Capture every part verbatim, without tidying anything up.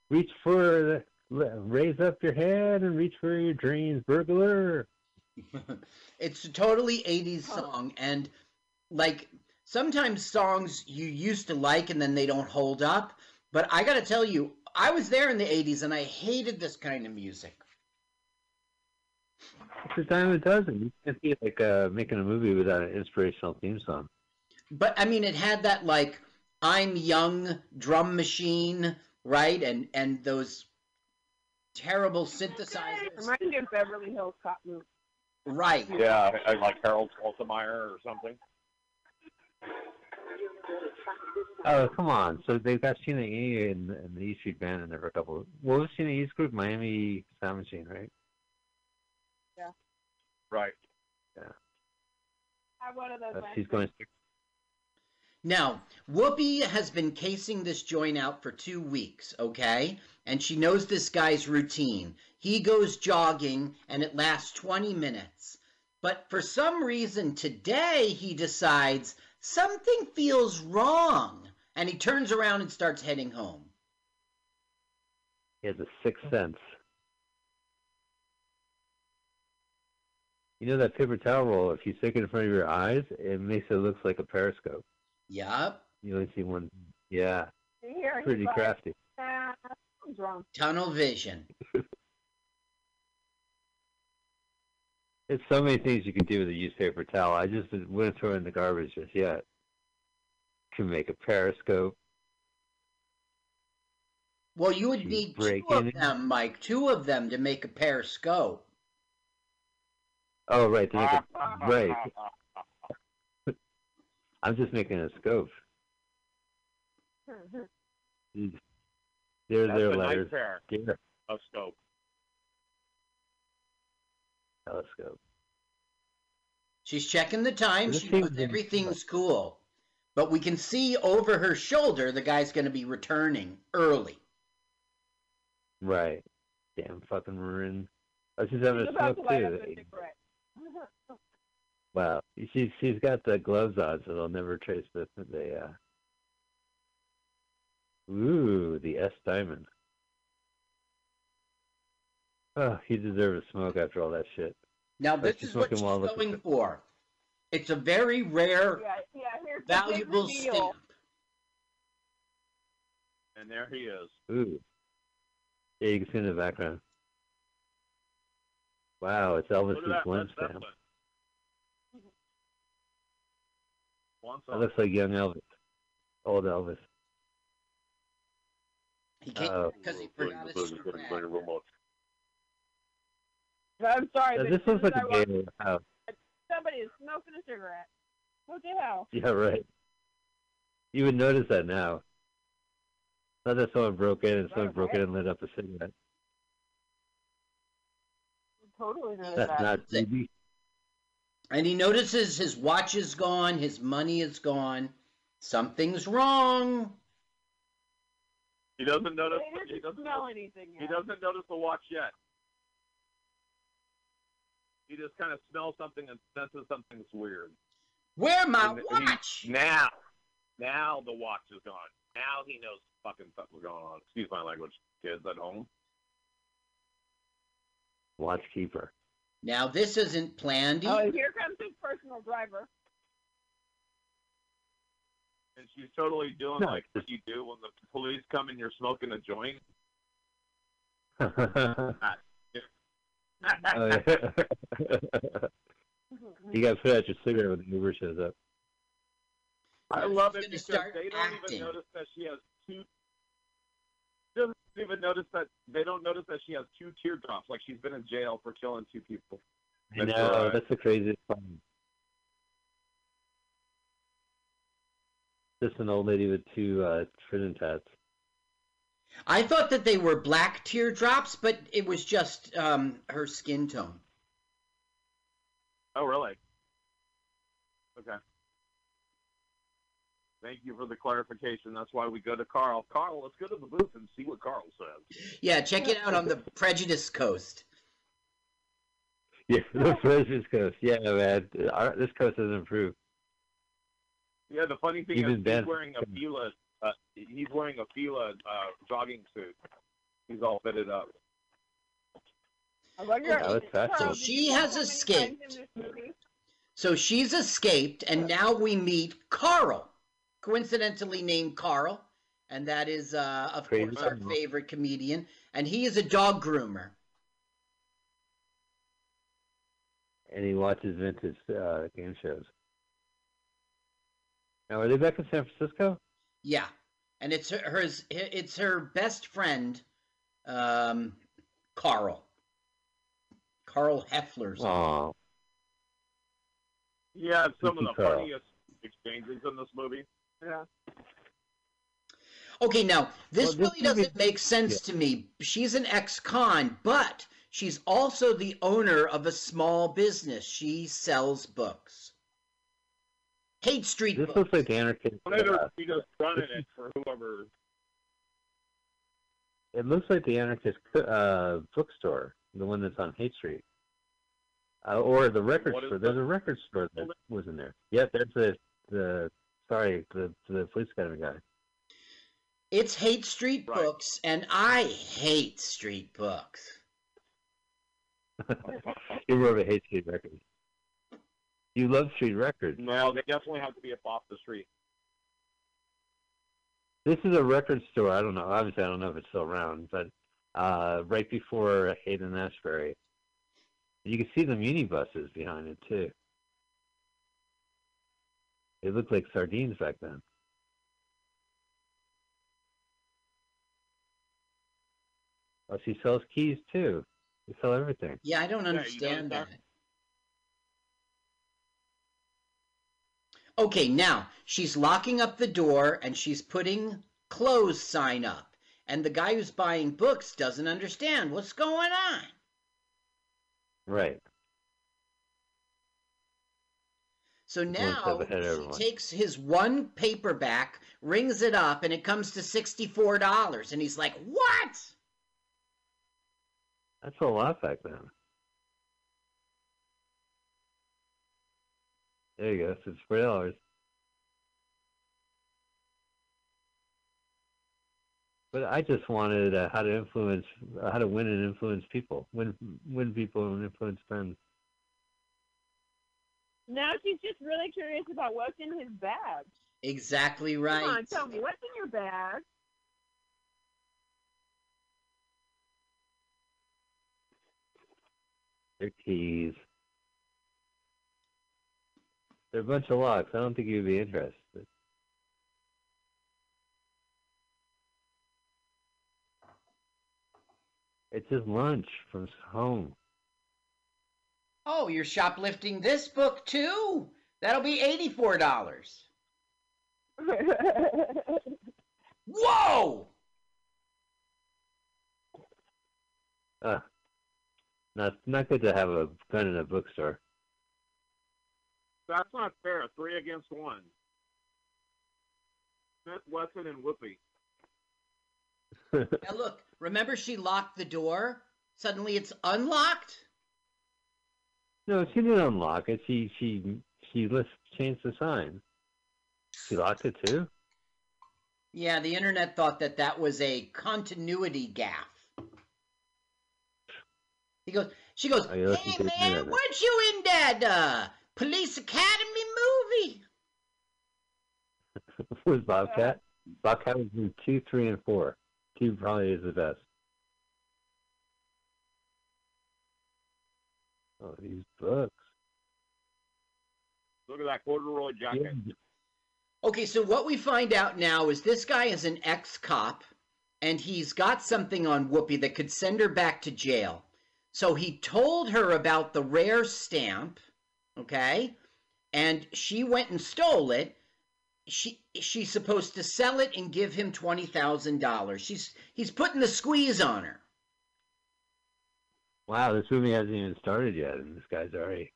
Reach for the, raise up your head and reach for your dreams, burglar. It's a totally eighties Huh. song, and like sometimes songs you used to like and then they don't hold up. But I gotta tell you, I was there in the eighties and I hated this kind of music. It's a dime a dozen. You can't be like uh, making a movie without an inspirational theme song. But I mean, it had that like I'm young drum machine, right? And and those terrible synthesizers, Reminds me of Beverly Hills Cop mo- right? music. Yeah, I- like Harold Faltermeyer or something. Oh, come on. So they've got Sheena E and, and the E Street Band and there were a couple. What was Sheena E's group? Miami Sound Machine, right? Yeah. Right. Yeah. I have one of those Uh, last she's week. going. Now, Whoopi has been casing this joint out for two weeks, okay? And she knows this guy's routine. He goes jogging and it lasts twenty minutes. But for some reason today he decides something feels wrong. And he turns around and starts heading home. He has a sixth sense. You know that paper towel roll, if you stick it in front of your eyes, it makes it look like a periscope. Yup. You only see one. Yeah, Here, he's pretty like, crafty. ah, I'm drunk. Tunnel vision. There's so many things you can do with a used paper towel. I just wouldn't throw it in the garbage just yet. Can make a periscope. Well, you would You need two break of in. them, Mike. Two of them to make a periscope. Oh, right, to make a right. I'm just making a scope. There, That's there, a nice letters. pair Yeah, of scope. telescope. She's checking the time. This She knows seems everything's cool. But we can see over her shoulder the guy's going to be returning early. right. Damn fucking maroon. Oh, she's having He's a about smoke to light up too. a cigarette. Wow, she's she's got the gloves on, so they'll never trace the the. Uh... Ooh, the S diamond. Oh, he deserves a smoke after all that shit. Now, Oh, this she's is what smoking she's while looking going at- for. It's a very rare, Yeah, yeah, here's the big valuable reveal. stamp. And there he is. Ooh. Yeah, you can see in the background. Wow, it's Look Elvis's at that. Glen That's, stamp. that's one That song. looks like young Elvis. Old Elvis. He came Oh. because he forgot his strap. I'm sorry, Now, but this as soon looks like as a I walked- gay house. somebody is smoking a cigarette. What the hell? Yeah, right. You would notice that now. Not that someone broke in and someone Right, broke right. in and lit up a cigarette. Totally noticed That's that. not T And he notices his watch is gone, his money is gone. Something's wrong. He doesn't notice. They He didn't doesn't. smell anything He yet. doesn't notice the watch yet. He just kind of smells something and senses something's weird. Where my And he- watch? Now, now the watch is gone. Now he knows fucking something's going on. Excuse my language, kids at home. watchkeeper. Now this isn't planned. Oh, either. and here comes his personal driver. And she's totally doing No, like what just- you do when the police come and you're smoking a joint. Oh, yeah. You got to put out your cigarette when the Uber shows up. I Now love she's it gonna because start they don't acting. even notice that she has two. Doesn't even notice that they don't notice that she has two teardrops, like she's been in jail for killing two people. I That's know, right. that's the craziest thing. Just an old lady with two uh, prison tats. I thought that they were black teardrops, but it was just um, her skin tone. Oh, really? Okay. Thank you for the clarification. That's why we go to Carl. Carl, let's go to the booth and see what Carl says. Yeah, check it out on the Prejudice Coast. Yeah, the President's Coast. Yeah, man. Our, this coast has improved. Yeah, the funny thing Even is Ben- he's wearing a Fila. Uh, he's wearing a Fila uh, jogging suit. He's all fitted up. I wonder Okay. That was if- fast. Carl, So did she you know has how many escaped. times in this movie? So she's escaped, and now we meet Carl, coincidentally named Carl, and that is, uh, of Crazy course, our Carl. favorite comedian, and he is a dog groomer. And he watches vintage uh, game shows. Now, are they back in San Francisco? Yeah, and it's her, hers, it's her best friend, um, Carl. Carl Heffler's. Oh, Yeah, it's some of Kiki the Carl. funniest exchanges in this movie. Yeah. Okay, now this Well, this really doesn't movie- make sense to me. She's an ex-con, but she's also the owner of a small business. She sells books. Hate Street this books. looks like the anarchist. Later, Uh, he just running it for whoever. it looks like the anarchist uh, bookstore, the one that's on Haight Street, uh, or the record What is store. There's the- a record store that was in there. Yep, there's the the sorry the the police academy guy. It's Hate Street Right. books, and I hate street books. You're more of a Haight Street record. You love street records. No, they definitely have to be up off the street. This is a record store. I don't know. Obviously, I don't know if it's still around, but uh, right before Hayden Ashbury, you can see the minibuses behind it too. They looked like sardines back then. Oh, she sells keys too. They sell everything. Yeah, I don't you understand noticed that. Okay, now she's locking up the door and she's putting close sign up. And the guy who's buying books doesn't understand what's going on. Right. So One now step ahead of she everyone. takes his one paperback, rings it up, and it comes to sixty-four dollars. And he's like, what? That's a lot back then. There you go. It's four dollars. But I just wanted uh, how to influence, uh, how to win and influence people, win, win people and influence friends. Now she's just really curious about what's in his bag. Exactly Come right. on, tell me, what's in your bag? Their keys. They're a bunch of locks. I don't think you'd be interested. It's his lunch from home. Oh, you're shoplifting this book too? That'll be eighty-four dollars. Whoa! Uh, not not good to have a gun in a bookstore. That's not fair. Three against one. Smith, Wesson, and Whoopi. Now look, remember she locked the door? Suddenly it's unlocked? No, she didn't unlock it. She she she list changed the sign. She locked it too. Yeah, the internet thought that that was a continuity gaffe. He goes, she goes, Oh, you listened hey to the man, internet. weren't you in that uh, Police Academy movie? Was Bobcat? Bobcat was in two, three, and four. Two probably is the best. Oh, these books. Look at that corduroy jacket. Yeah. Okay, so what we find out now is this guy is an ex-cop, and he's got something on Whoopi that could send her back to jail. So he told her about the rare stamp, okay? And she went and stole it. She she's supposed to sell it and give him twenty thousand dollars. She's he's putting the squeeze on her. Wow, this movie hasn't even started yet, and this guy's already.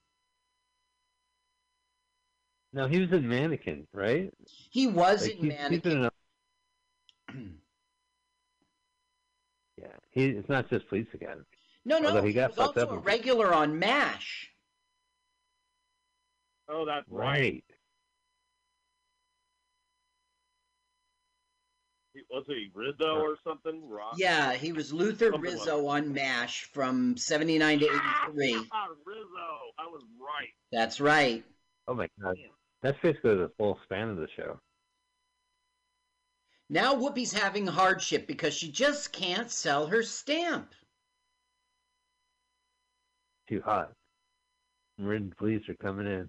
No, he was in Mannequin, right? He was Like, in he's, he's Mannequin. in a, yeah, he. It's not just Police Academy. No, no, Although he he, got was fucked also up a in- regular on MASH. Oh, that's right. Right. He- was he Rizzo or something? Rock? Yeah, he was Luther Something like Rizzo on MASH from seventy-nine to eighty-three. Ah, Rizzo. I was right. That's right. Oh my god, that's basically the full span of the show. Now Whoopi's having hardship because she just can't sell her stamp. Too hot. Written police are coming in.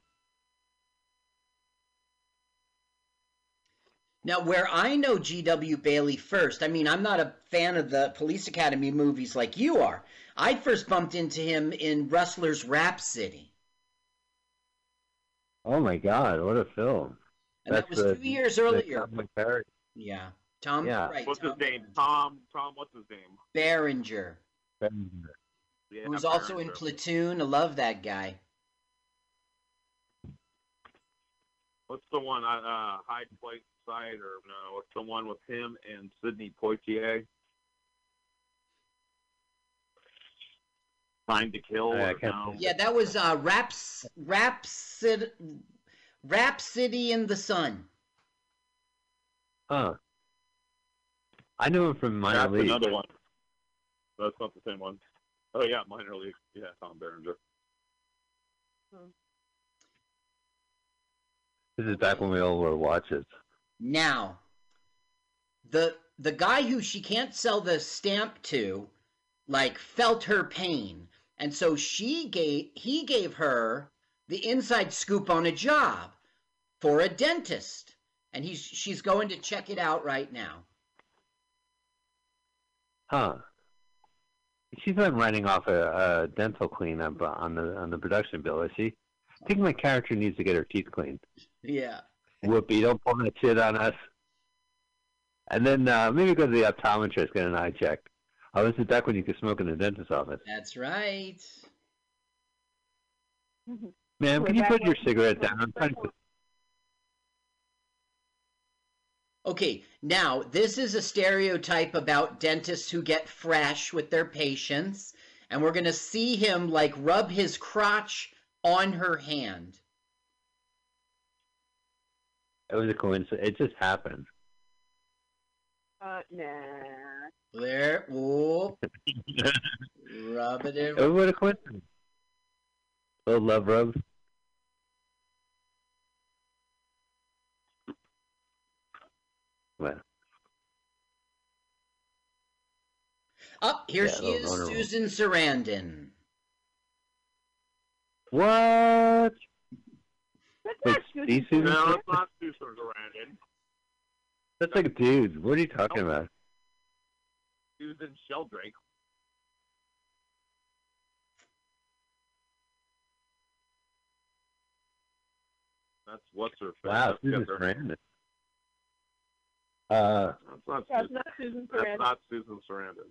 Now, where I know G W Bailey first, I mean, I'm not a fan of the Police Academy movies like you are. I first bumped into him in Rustler's Rhapsody. Oh my god, what a film. And That's that was the- two years the earlier. Tom McCarry. Yeah. Tom, Yeah. right, What's Tom his name? Tom. Tom. What's his name? Berenger, Yeah, who was also in Berenger. Platoon. I love that guy. What's the one? Uh, uh, Hyde Place Side, or no? What's the one with him and Sidney Poitier? Time to Kill. I Or can't no? think. Yeah, that was uh, Raps, Rhapsody, Rhapsody in the Sun. Huh. I knew him from Minor That's League. another one. That's not the same one. Oh yeah, Minor League. Yeah, Tom Berenger. This is back when we all wore watches. Now, the the guy who she can't sell the stamp to, like, felt her pain, and so she gave he gave her the inside scoop on a job for a dentist, and he's she's going to check it out right now. Huh. She's not writing off a, a dental cleanup on the on the production bill, is she? I think my character needs to get her teeth cleaned. Yeah. Whoopee, don't pull that shit on us. And then uh, maybe go to the optometrist, get an eye check. Oh, this is back when you could smoke in the dentist's office. That's right. Ma'am, We're can you back put your on- cigarette down? I'm trying to... Okay, now this is a stereotype about dentists who get fresh with their patients, and we're going to see him like rub his crotch on her hand. It was a coincidence. It just happened. Uh, nah. There, whoop, rub it in. It was a coincidence. Little love rub. Well, Up, here Yeah, she little is, vulnerable. Susan Sarandon. what? That's Wait, not Susan these Susan? No, it's not Susan Sarandon. That's like dudes. What are you talking about? Susan Sheldrake. That's what's her face. Wow, That's Susan got her- Sarandon. Uh, That's not That's Susan. not Susan That's Sarandon. not Susan Sarandon.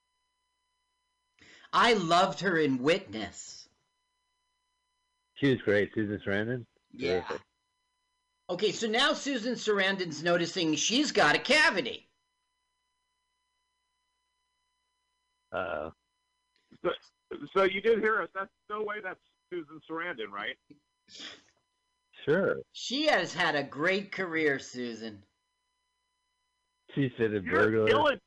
I loved her in Witness. she was great. Susan Sarandon. Yeah. Terrific. Okay, so now Susan Sarandon's noticing she's got a cavity. Uh, So, so you did hear us. That's no way. That's Susan Sarandon, right? sure. She has had a great career, Susan. She's been a You're burglar. killing.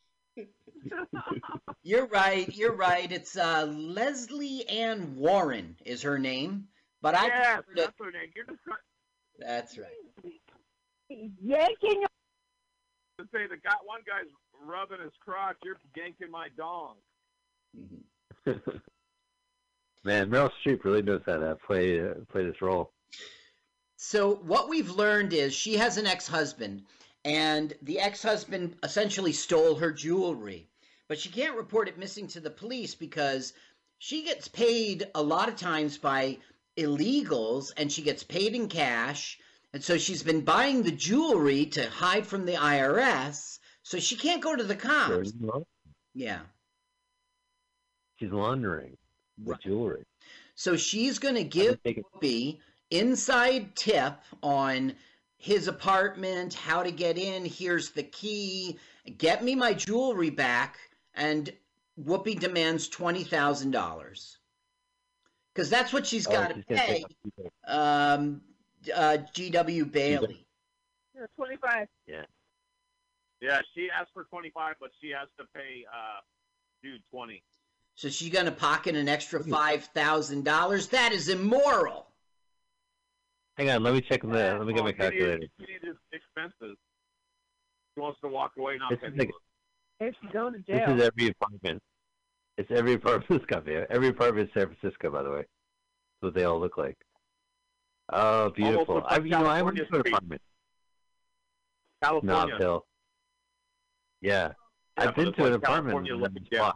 You're right, you're right. It's uh, Leslie Ann Warren is her name, but I Yes, prefer to- that's her name. You're just trying That's right. Yanking your to say the guy, one guy's rubbing his crotch. You're yanking my dong. Mhm. Man, Meryl Streep really knows how to play uh, play this role. So what we've learned is she has an ex-husband, and the ex-husband essentially stole her jewelry, but she can't report it missing to the police because she gets paid a lot of times by illegals, and she gets paid in cash, and so she's been buying the jewelry to hide from the I R S, so she can't go to the cops. Yeah. She's laundering the Right. jewelry. So she's going to give Take it- Whoopi inside tip on his apartment, how to get in, here's the key, get me my jewelry back, and Whoopi demands twenty thousand dollars. Because that's what she's Oh, got to she's gonna pay take it. um, uh, G W Bailey. twenty-five. Yeah. Yeah, she asked for twenty-five, but she has to pay uh, dude twenty. So she's going to pocket an extra five thousand dollars? That is immoral. Hang on, let me check the. Yeah, Let me get well, my calculator. She needs expenses. She wants to walk away, not This pay. is like, If she's going to this jail. is every apartment. It's every apartment in this country. Every apartment in San Francisco, by the way. That's what they all look like. Oh, beautiful. looks I, like you know, I went to California's an street. apartment. California. Knob Hill. Yeah. Yeah, I've but been it's to an like apartment. California in like this jail. block.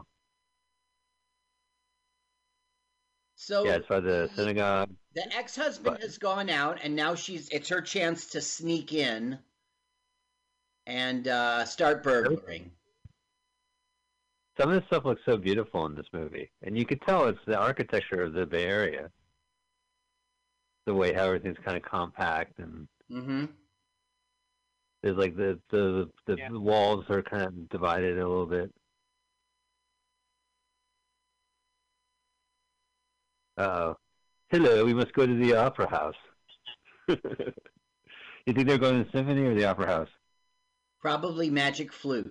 So Yeah, it's by the synagogue. the ex-husband But- has gone out, and now she's it's her chance to sneak in and uh, start burglaring. Some of the stuff looks so beautiful in this movie, and you could tell it's the architecture of the Bay Area. The way how everything's kind of compact, and Mm-hmm. there's like the the the Yeah. walls are kind of divided a little bit. Uh oh. Hello, we must go to the opera house. You think they're going to the symphony or the opera house? Probably Magic Flute.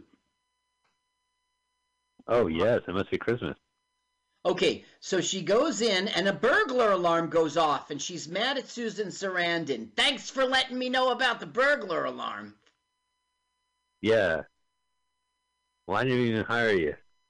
Oh yes, it must be Christmas. Okay, so she goes in, and a burglar alarm goes off, and she's mad at Susan Sarandon. Thanks for letting me know about the burglar alarm. Yeah. Why did we even hire you?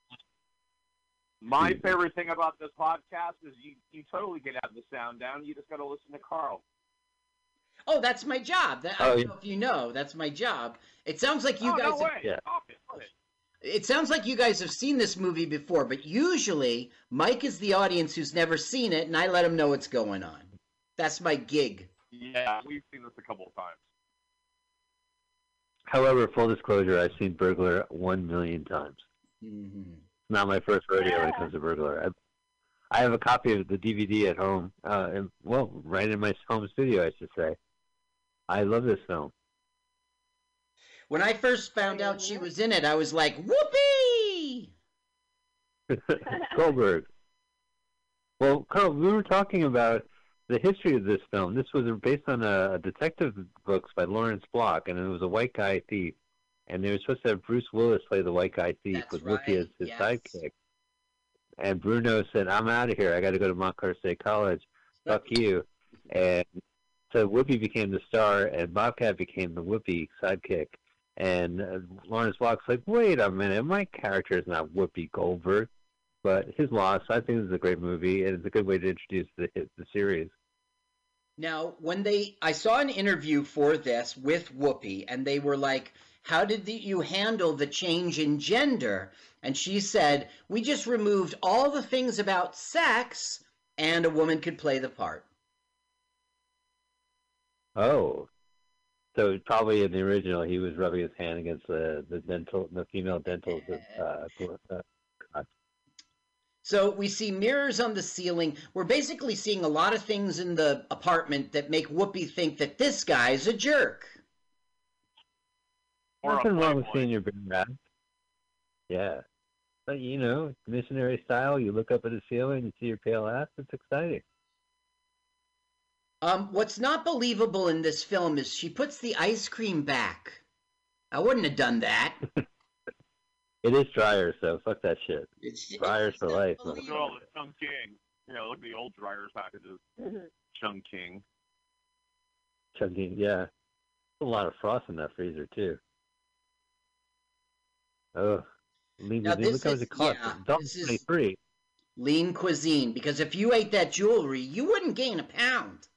My Jesus. favorite thing about this podcast is you, you totally get out the sound down. You just got to listen to Carl. Oh, that's my job. That, I Oh, don't yeah. know if you know, that's my job. It sounds like you oh, guys. no way. Yeah. Stop it. Stop it. It sounds like you guys have seen this movie before, but usually Mike is the audience who's never seen it, and I let him know what's going on. That's my gig. Yeah, we've seen this a couple of times. However, full disclosure, I've seen Burglar one million times. Mm-hmm. It's not my first rodeo when it comes to Burglar. I, I have a copy of the D V D at home, uh, and, well, right in my home studio, I should say. I love this film. When I first found out she was in it, I was like, whoopee! Goldberg. Well, Carl, we were talking about the history of this film. This was based on a detective books by Lawrence Block, and it was a white guy thief. And they were supposed to have Bruce Willis play the white guy thief That's with right, Whoopi as his yes. sidekick. And Bruno said, "I'm out of here. I got to go to Montclair State College. Fuck you." And so Whoopi became the star, and Bobcat became the Whoopi sidekick. And uh, Lawrence Block's like, "Wait a minute, my character is not Whoopi Goldberg." But his loss. I think this is a great movie, and it's a good way to introduce the the series. Now, when they, I saw an interview for this with Whoopi, and they were like, how did the, you handle the change in gender? And she said, we just removed all the things about sex, and a woman could play the part. Oh, so probably in the original, he was rubbing his hand against the the dental, the female dental. Uh, uh, So we see mirrors on the ceiling. We're basically seeing a lot of things in the apartment that make Whoopi think that this guy's a jerk. Or a Nothing wrong with playboy. seeing your bare ass. Yeah. But, you know, missionary style, you look up at the ceiling, you see your pale ass, it's exciting. Um, what's not believable in this film is she puts the ice cream back. I wouldn't have done that. It is dryer, so fuck that shit. It's, Dryers it's for life. Look at unbelievable. all the Chung King. You know, look at the old dryers packages. Chung King. Chunky, yeah. A lot of frost in that freezer, too. Oh. Lean Now, cuisine. this Look how much is- it costs. yeah, It's this is- twenty-three. Lean cuisine, because if you ate that jewelry, you wouldn't gain a pound.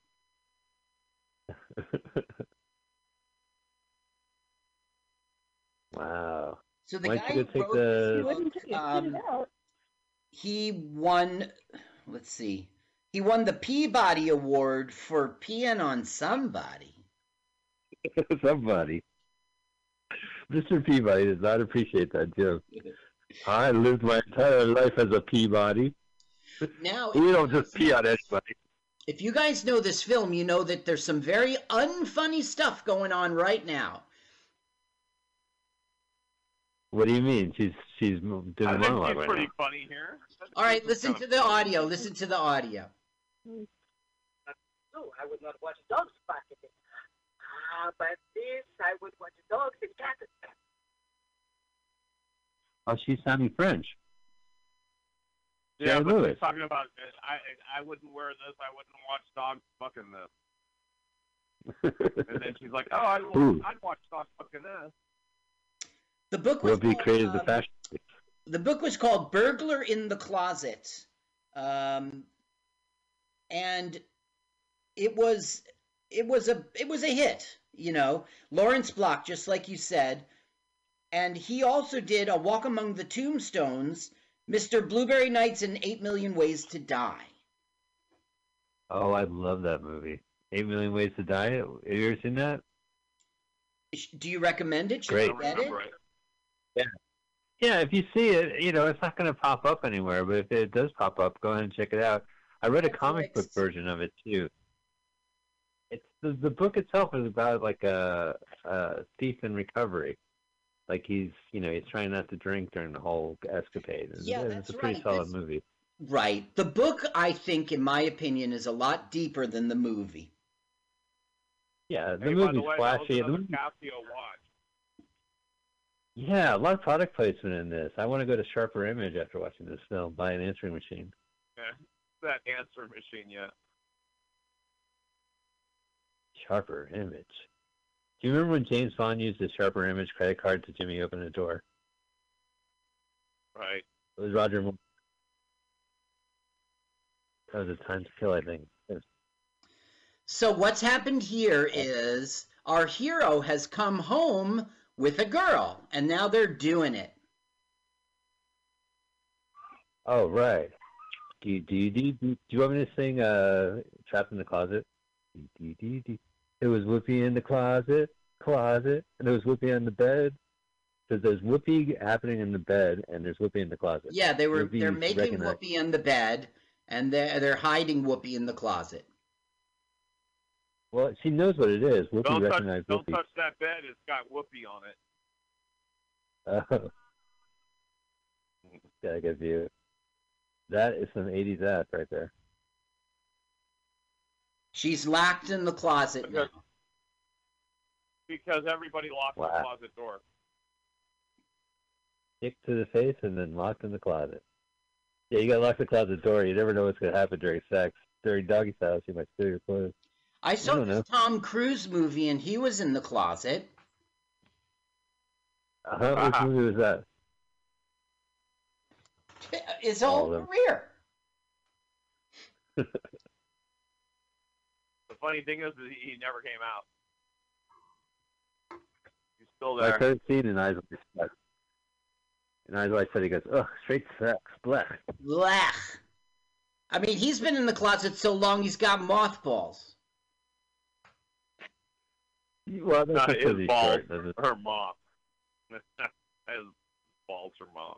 Wow. So the Why guy don't you who go take wrote the- this You book, wouldn't take it um, out. he won, let's see, he won the Peabody Award for peeing on somebody. Somebody. Mister Peabody does not appreciate that joke. I lived my entire life as a Peabody. Now, We don't just pee on anybody. if you guys know this film, you know that there's some very unfunny stuff going on right now. What do you mean? She's she's doing I a think monologue she's right pretty now. funny here. All right, This is listen kind to of- the audio. Listen to the audio. No, I would not watch dogs barking. Ah, but this, I would watch dogs and cats. Oh, she's sounding French. Yeah, Jerry but Lewis. she's talking about I I wouldn't wear this. I wouldn't watch dogs fucking this. And then she's like, oh, I'd, Ooh. I'd watch dogs fucking this. The book was Whoopi called, created the um, fashion. the book was called Burglar in the Closet. Um, and it was it was a it was a hit, you know. Lawrence Block, just like you said. And he also did A Walk Among the Tombstones, Mister Blueberry Nights, and Eight Million Ways to Die. Oh, I love that movie. Eight Million Ways to Die. Have you ever seen that? Do you recommend it? Should Great. I get it? Right. Yeah. Yeah, if you see it, you know, it's not going to pop up anywhere, but if it does pop up, go ahead and check it out. I read a comic book version of it, too. It's the, the book itself is about, like, a, a thief in recovery. Like, he's, you know, he's trying not to drink during the whole escapade. And Yeah, it's that's a pretty right. solid That's- movie. Right. The book, I think, in my opinion, is a lot deeper than the movie. Yeah, the Hey, by the movie's way, that was flashy. The another movie- Casio watch. Yeah, a lot of product placement in this. I want to go to Sharper Image after watching this film, buy an answering machine. Yeah, that answer machine yet. Sharper Image. Do you remember when James Bond used the Sharper Image credit card to Jimmy open the door? Right. It was Roger Moore. That was a time to kill, I think. So what's happened here is our hero has come home with a girl, and now they're doing it. Oh, right. Do you, do you, do you, do you want me to sing uh, Trapped in the Closet? Do, do, do. It was Whoopi in the closet, closet, and there was Whoopi on the bed. Because there's Whoopi happening in the bed, and there's Whoopi in the closet. Yeah, they were Whoopi they're making recognized- Whoopi in the bed, and they're they're hiding Whoopi in the closet. Well, she knows what it is. Whoopi Don't touch, recognized don't Whoopi. touch that bed. It's got Whoopi on it. Oh. Gotta get view. That is some eighties ass right there. She's locked in the closet now. Because, because everybody locked Wow. the closet door. Kick to the face and then locked in the closet. Yeah, you gotta lock the closet door. You never know what's gonna happen during sex. During doggy style, she might steal your clothes. I saw don't this know. Tom Cruise movie, and he was in the closet. Uh-huh. Which movie was that? His All whole of them. career. The funny thing is, that he never came out. He's still My there. third scene in Eyes Wide Shut. In Eyes Wide Shut, he goes, ugh, straight sex, blech. Blech. I mean, he's been in the closet so long he's got mothballs. Well, that's No, because his he's balls short, doesn't it? are moth. His balls are moth.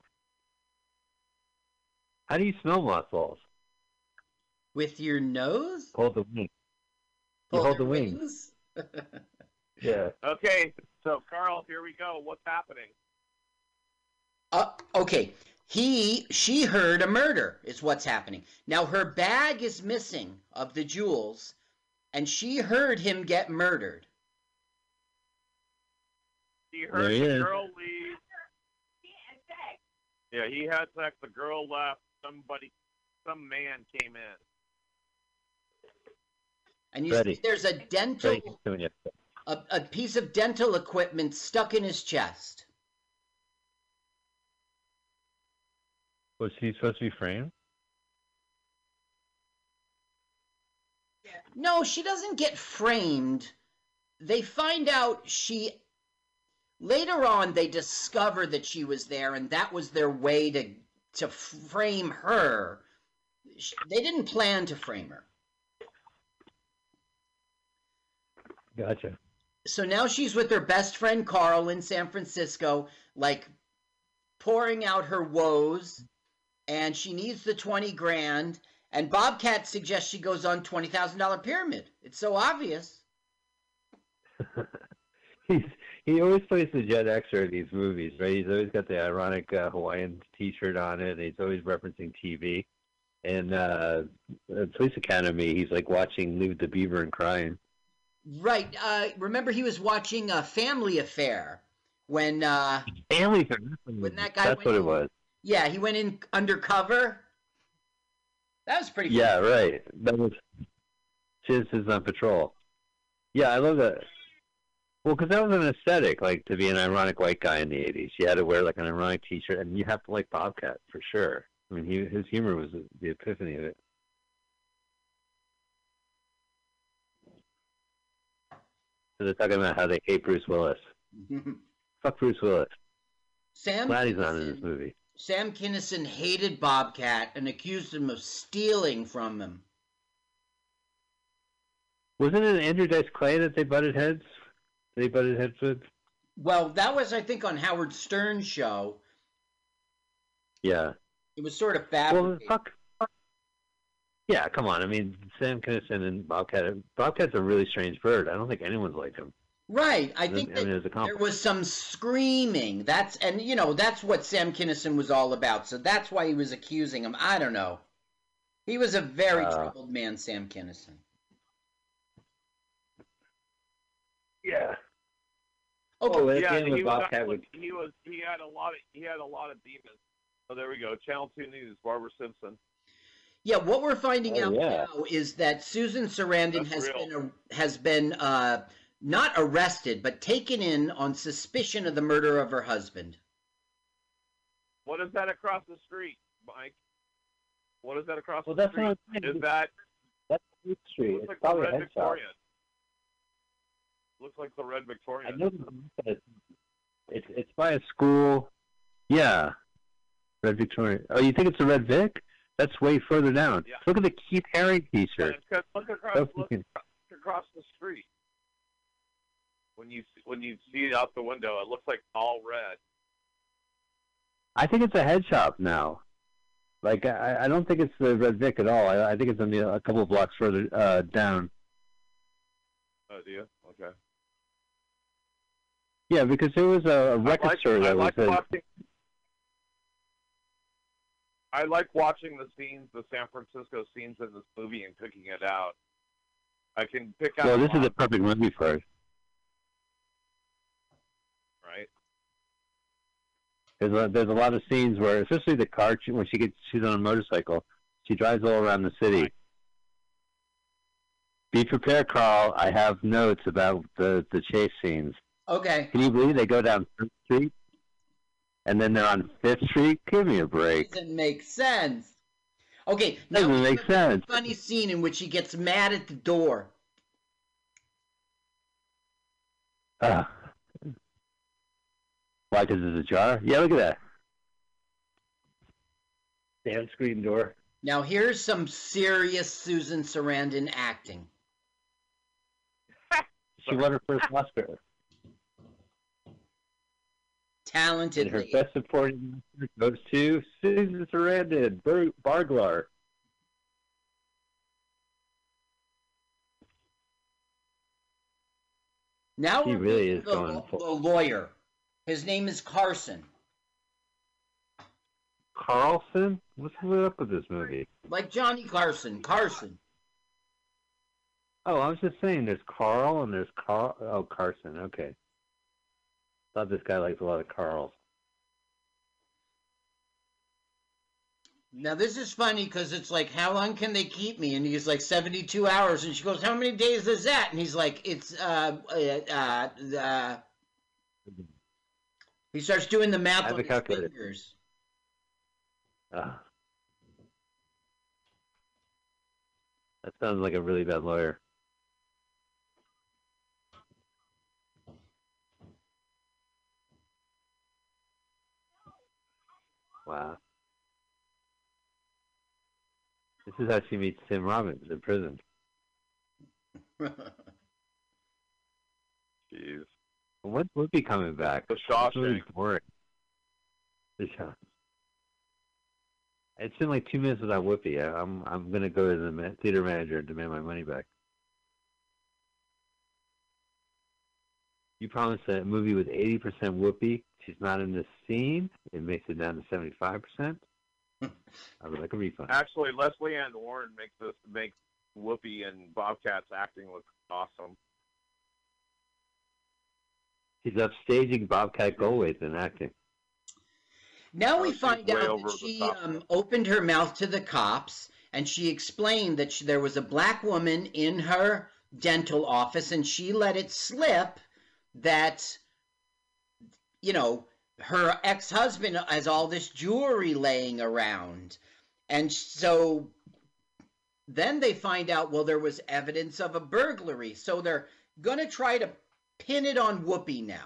How do you smell mothballs? With your nose? Hold the wing. You Pull hold the their wings. wings? Yeah. Okay, so Carl, here we go. What's happening? Uh, okay. He, she heard a murder is what's happening. Now her bag is missing of the jewels, and she heard him get murdered. He There heard he the is. girl leave. Yeah, he had sex. The girl left. Somebody, some man came in. And you Freddie. see there's a dental, Freddie keeps doing it. a, a piece of dental equipment stuck in his chest. Was he supposed to be framed? No, she doesn't get framed. They find out she... Later on, they discover that she was there, and that was their way to, to frame her. Sh- They didn't plan to frame her. Gotcha. So now she's with her best friend Carl in San Francisco, like pouring out her woes, and she needs the twenty grand. And Bobcat suggests she goes on twenty thousand dollar pyramid. It's so obvious. He's he always plays the Jet Xer in these movies, right? He's always got the ironic uh, Hawaiian T-shirt on it. And he's always referencing T V. And uh, uh, Police Academy, he's like watching Leave the Beaver and crying. Right. Uh, remember, he was watching a Family Affair when uh, Aliens are nothing. when that guy That's went what in, it was. yeah, he went in undercover. That was pretty. Yeah, funny. right. That was Citizens on Patrol. Yeah, I love that. Well, because that was an aesthetic, like to be an ironic white guy in the eighties. You had to wear like an ironic T-shirt, and you have to like Bobcat for sure. I mean, he, his humor was the, the epiphany of it. So they're talking about how they hate Bruce Willis. Fuck Bruce Willis. Sam Glad he's not in this Kinison, movie. Sam Kinison hated Bobcat and accused him of stealing from him. Wasn't it Andrew Dice Clay that they butted heads? They butted heads with? Well, that was, I think, on Howard Stern's show. Yeah. It was sort of Well, fabricated. fuck, fuck. Yeah, come on. I mean, Sam Kinison and Bobcat. Bobcat's a really strange bird. I don't think anyone's like him. Right. I I think mean, that there's a there compliment. was some screaming. That's and you know that's what Sam Kinison was all about. So that's why he was accusing him. I don't know. He was a very Uh, troubled man, Sam Kinison. Yeah. Okay. Oh, at Yeah, the and end he with was, Bobcat would. he was he had a lot of he had a lot of demons. So there we go. Channel Two News, Barbara Simpson. Yeah, what we're finding Oh, out yeah. now is that Susan Sarandon That's has real. been has been uh, not arrested, but taken in on suspicion of the murder of her husband. What is that across the street, Mike? What is that across Well, the that's street? what I'm saying. Is that That's Fleet Street. looks It's like the probably a Red head shop. Victorian? Looks like the Red I Victorian. know that it's it's by a school. Yeah, Red Victoria. Oh, you think it's a Red Vic? That's way further down. Yeah. Look at the Keith Haring But T-shirt. it's got- look across, So look fucking- across the street. When you when you see it out the window, it looks like all red. I think it's a head shop now. Like I, I don't think it's the Red Vic at all. I, I think it's only a couple of blocks further uh, down. Oh, do you? Okay. Yeah, because there was a, a record I like, store I that like was. A, watching. I like watching the scenes, the San Francisco scenes in this movie, and picking it out. I can pick out. well, a this is lot, a perfect movie for it. right. There's a, there's a lot of scenes where, especially the car when she gets she's on a motorcycle, she drives all around the city. Right. Be prepared, Carl. I have notes about the the chase scenes. Okay. Can you believe they go down First Street, and then they're on Fifth Street? Give me a break. Doesn't make sense. Okay. Now Doesn't we make have a sense. funny scene in which he gets mad at the door. Uh, why? Because it's ajar? Yeah, look at that. Damn screen door. Now here's some serious Susan Sarandon acting. She won her first Oscar. Talented And her lady. best supporting actor goes to Susan Sarandon, Bar- Barglar. Now He we're really meeting is the, going full- the lawyer. His name is Carson. Carlson? What's up with this movie? Like Johnny Carson. Carson. Oh, I was just saying, there's Carl and there's Carl. Oh, Carson. Okay. Thought this guy likes a lot of Carls. Now this is funny because it's like, how long can they keep me? And he's like, seventy-two hours. And she goes, how many days is that? And he's like, it's, uh, uh, uh, uh. He starts doing the math Have on a his calculator. fingers. Ah. That sounds like a really bad lawyer. Wow. This is how she meets Tim Robbins in prison. Jeez. When would be coming back? The It's Shawshank. really boring. The Shaw- It's been like two minutes without Whoopi. I- I'm I'm gonna go to the ma- theater manager and demand my money back. You promised a movie with eighty percent Whoopi. She's not in this scene. It makes it down to seventy-five percent. I would like a refund. Actually, Leslie Ann Warren makes this makes Whoopi and Bobcat's acting look awesome. He's upstaging Bobcat Goldthwait in acting. Now Oh, we she's find way out over that the she top. um, opened her mouth to the cops, and she explained that she, there was a black woman in her dental office, and she let it slip that, you know, her ex-husband has all this jewelry laying around. And so then they find out, well, there was evidence of a burglary. So they're going to try to pin it on Whoopi now.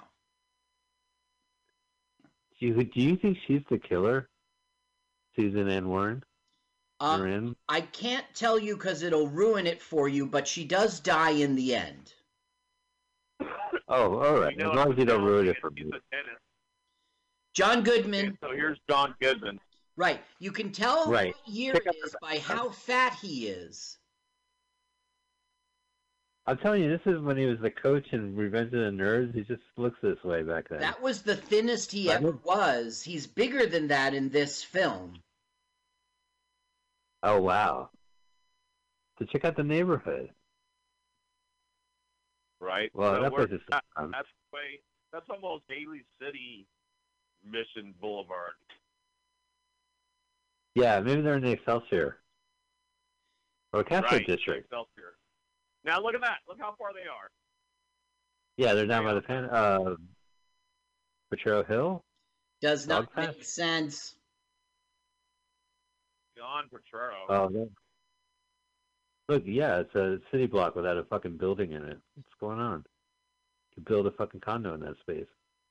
Do you, do you think she's the killer? Susan Ann Warren? Um, Marin? I can't tell you because it'll ruin it for you, but she does die in the end. Oh, all right. You know, As long as you don't ruin it he's for a me. dentist. John Goodman. Okay, so here's John Goodman. Right. You can tell Right. what year Check it out is the- by how fat he is. I'm telling you, this is when he was the coach in Revenge of the Nerds. He just looks this way back then. That was the thinnest he I ever know. was. He's bigger than that in this film. Oh, wow. So check out The Neighborhood. Right? Well, so that we're- place is that- fun. that's way that's almost Daly City Mission Boulevard. Yeah, maybe they're in the Excelsior. Or Castro Right, District. Excelsior. Now look at that. Look how far they are. Yeah, they're down by the Pan, uh, Potrero Hill. Does not Dog Patch? make sense. John Potrero. Oh, no. Look, yeah, it's a city block without a fucking building in it. What's going on? You could build a fucking condo in that space.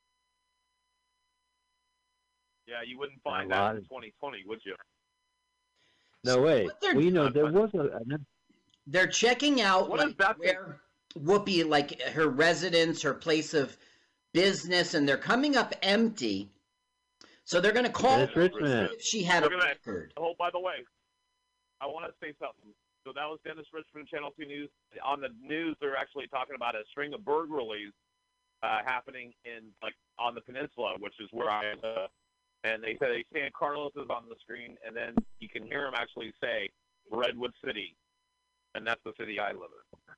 yeah, you wouldn't find A lot that in of- twenty twenty, would you? No way. what they're- Well, you know, there was a... They're checking out What like, is that thing? where Whoopi, like her residence, her place of business, and they're coming up empty. So they're going to call Dennis her Richmond. if she had a Look at that. record. Oh, by the way, I want to say something. So that was Dennis Richmond, Channel two News. On the news, they're actually talking about a string of burglaries uh, happening in like on the peninsula, which is where I live. And they say they San Carlos is on the screen, and then you can hear him actually say Redwood City, and that's the city I live in.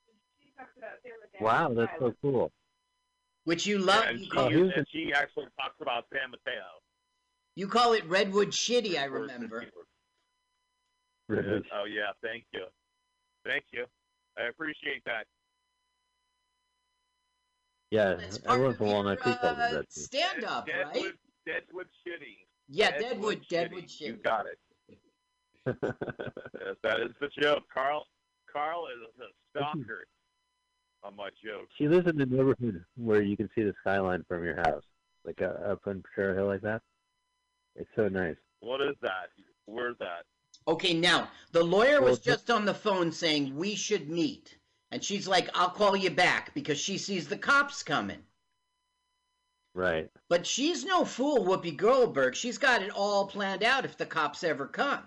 Wow, that's so cool. Which you love. and, You she, call, Oh, he was and she actually talks about San Mateo. you call it Redwood Shitty, I remember. Really. Oh yeah, thank you, thank you. I appreciate that. Yeah, That's part everyone of from Walnut Creek your calls it uh, that. too. stand-up, Deadwood, right? Deadwood Shitty. Yeah, Deadwood, Deadwood Shitty. Shitty. You got it. Yes, that is the joke. Carl Carl is a stalker on my joke. She lives in the neighborhood where you can see the skyline from your house, like uh, up on Potrero Hill like that. It's so nice. What is that? Where's that? Okay, now, the lawyer was Well, just on the phone saying we should meet. And she's like, I'll call you back because she sees the cops coming. Right. But she's no fool, Whoopi Goldberg. She's got it all planned out if the cops ever come.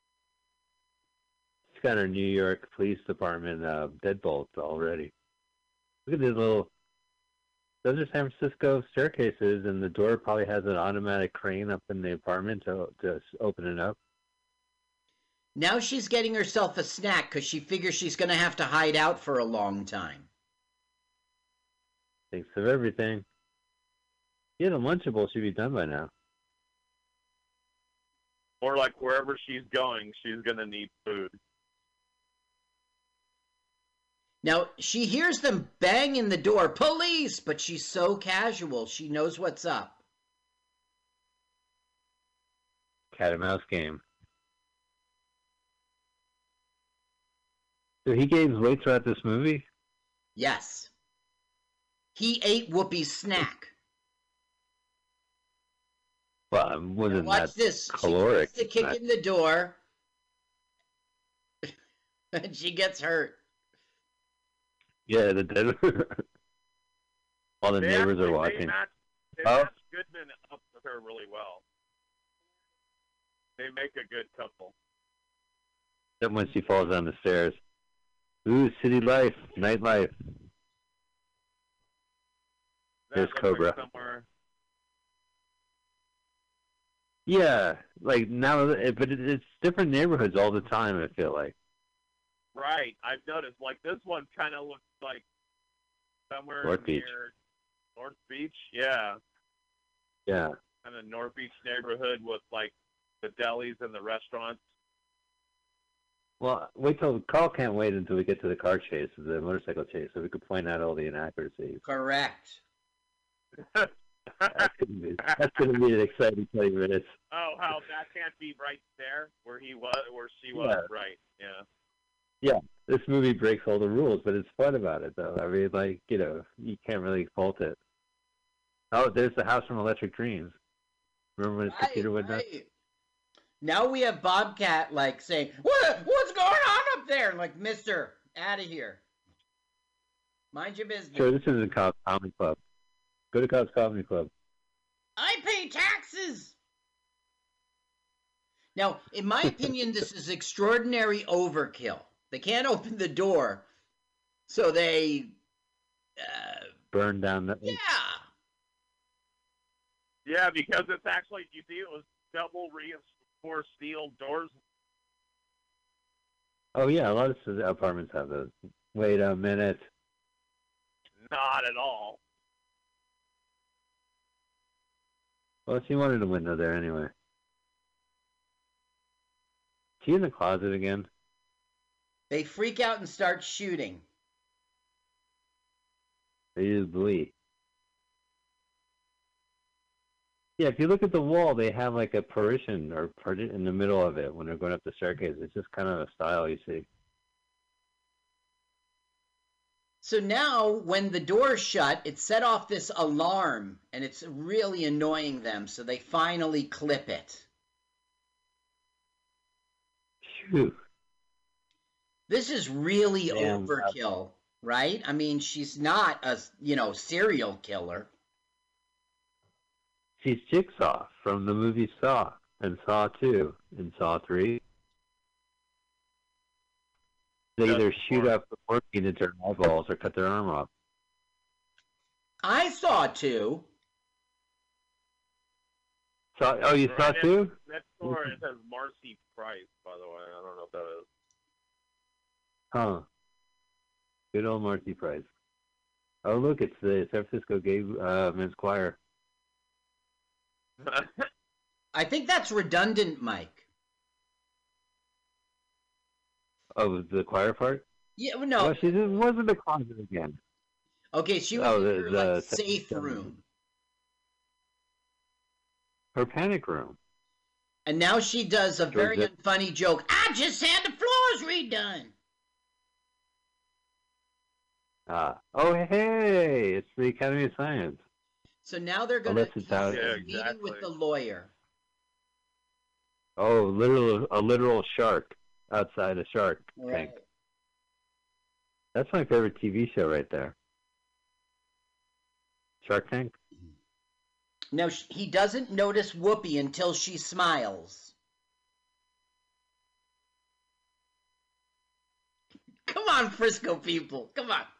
She's got her New York Police Department uh, deadbolts already. Look at these little... Those are San Francisco staircases, and the door probably has an automatic crane up in the apartment to, to open it up. Now she's getting herself a snack because she figures she's going to have to hide out for a long time. Thinks of everything. Yeah, the Lunchable should be done by now. Or like wherever she's going, she's gonna need food. Now, she hears them bang in the door, police, but she's so casual. She knows what's up. Cat and mouse game. So he gains weight throughout this movie? Yes. He ate Whoopi's snack. Well, it wasn't Watch that this. caloric. She gets the kick in the door, and she gets hurt. Yeah, the dead. All the They neighbors actually- are They watching. match, they Oh. match Goodman up with her really well. They make a good couple. Then when she falls down the stairs. Ooh, city life, nightlife. That There's looks Cobra. Like somewhere. Yeah, like now, but it, it's different neighborhoods all the time. I feel like. Right, I've noticed. Like this one kind of looks like somewhere North Beach. near North Beach, yeah. Yeah. In a North Beach neighborhood with like the delis and the restaurants. Well, wait till Carl can't wait until we get to the car chase, the motorcycle chase, so we could point out all the inaccuracies. Correct. That's gonna be that's gonna be an exciting twenty minutes. Oh, how that can't be right there where he was, where she was, Yeah. right? Yeah. Yeah, this movie breaks all the rules, but it's fun about it, though. I mean, like, you know, you can't really fault it. Oh, there's the house from Electric Dreams. Remember when his Right, computer went nuts? right. Now we have Bobcat like saying, "What? What's going on up there?" Like, Mister, out of here. Mind your business. Sure, this isn't Cobb's Comedy Club. Go to Cobb's Comedy Club. I pay taxes. Now, in my opinion, this is extraordinary overkill. They can't open the door, so they, uh, Burn down the. yeah. Yeah, because it's actually, you see, it was double reinforced steel doors. Oh, yeah, a lot of apartments have those. Wait a minute. Not at all. Well, she wanted a window there anyway. Is she in the closet again? They freak out and start shooting. They use Lee. Yeah, if you look at the wall, they have like a partition or partition in the middle of it when they're going up the staircase. It's just kind of a style you see. So now, when the door's shut, it set off this alarm, and it's really annoying them, so they finally clip it. Phew. This is really Damn. overkill, right? I mean, she's not a, you know, serial killer. She's Jigsaw from the movie Saw and Saw two and Saw three. They That's either shoot smart. up the morphine into their eyeballs or cut their arm off. I saw two. Saw, oh, you saw Right, two? That store, it says Marcy Price, by the way. I don't know if that is. Huh. Good old Marcy Price. Oh, look, it's the San Francisco Gay uh, Men's Choir. I think that's redundant, Mike. Oh, the choir part? Yeah, well, no. No, she just wasn't the closet again. Okay, she was Oh, in the- her, the like, safe second- room. Her panic room. And now she does a very Georgia- unfunny joke. I just had the floors redone. Ah. Oh, hey, it's the Academy of Science. So now they're going Unless to it's out- Yeah, meeting exactly. with the lawyer. Oh, literal, a literal shark outside a shark tank. That's my favorite T V show right there. Shark Tank? Now, sh- he doesn't notice Whoopi until she smiles. Come on, Frisco people. Come on.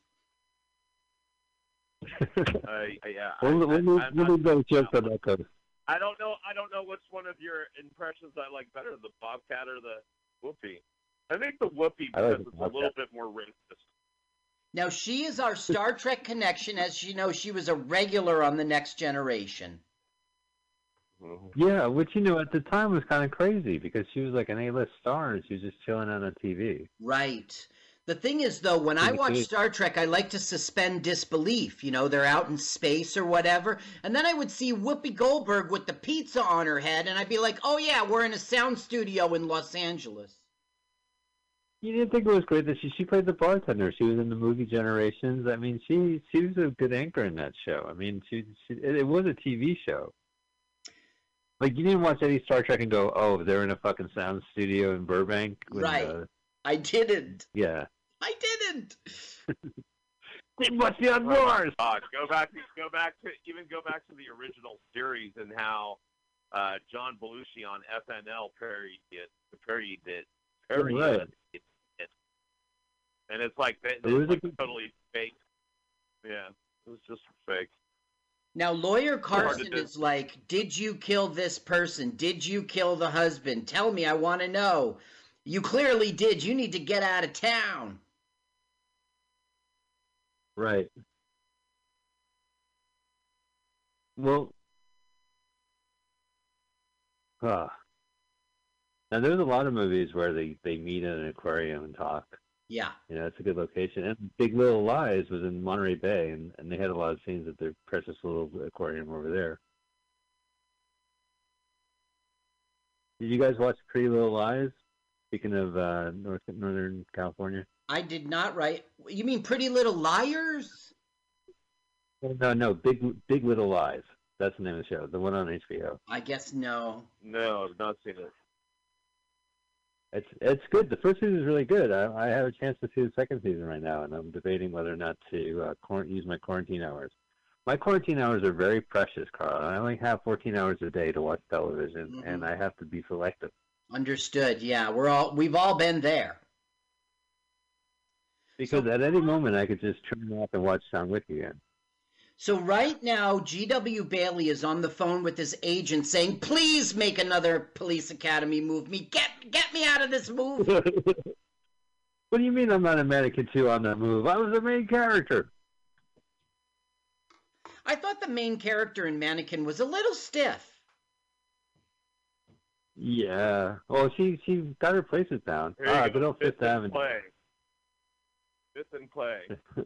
Uh, yeah, I, we'll, I, we'll, I'm we'll not- leave those jokes on that coast. I don't know. I don't know which one of your impressions I like better, the Bobcat or the Whoopi. I think the Whoopi I like because the it's a little Bobcat. bit more racist. Now, she is our Star Trek connection, as you know, she was a regular on The Next Generation. Yeah, which, you know, at the time was kind of crazy because she was like an A-list star and she was just chilling on a T V. Right. The thing is, though, when I Pretty watch good. Star Trek, I like to suspend disbelief. You know, they're out in space or whatever. And then I would see Whoopi Goldberg with the pizza on her head, and I'd be like, oh, yeah, we're in a sound studio in Los Angeles. You didn't think it was great that she she played the bartender. She was in the movie Generations. I mean, she she was a good anchor in that show. I mean, she, she it, it was a T V show. Like, you didn't watch any Star Trek and go, oh, they're in a fucking sound studio in Burbank. With, Right. Uh, I didn't. yeah. I didn't. What's the outdoors? Uh, go back. To, go back to even go back to the original series and how uh, John Belushi on F N L parodied it. Parodied it. Parodied Right. it. And it's like that. It was It's like a good- totally fake. Yeah, it was just fake. Now, Lawyer hard to Carson do. is like, did you kill this person? Did you kill the husband? Tell me, I want to know. You clearly did. You need to get out of town. Right. Well, uh, now there's a lot of movies where they, they meet in an aquarium and talk. Yeah. You know, it's a good location. And Big Little Lies was in Monterey Bay, and, and they had a lot of scenes at their precious little aquarium over there. Did you guys watch Pretty Little Lies? Speaking of uh, North Northern California. I did not write. You mean Pretty Little Liars? No, no, Big Big Little Lies. That's the name of the show. The one on H B O. I guess no. No, I've not seen it. It's it's good. The first season is really good. I, I have a chance to see the second season right now, and I'm debating whether or not to uh, quar- use my quarantine hours. My quarantine hours are very precious, Carl. I only have fourteen hours a day to watch television, Mhm. and I have to be selective. Understood. Yeah, we're all we've all been there. Because So- at any moment, I could just turn off and watch John Wick again. So right now, G W Bailey is on the phone with his agent saying, "Please make another Police Academy movie. Get get me out of this movie." What do you mean I'm not a mannequin two on that move? I was the main character. I thought the main character in Mannequin was a little stiff. Yeah. Well, she she got her places down. Here you Ah, go. good old Fifth Fifth and Avenue. Clay. Fifth and Clay.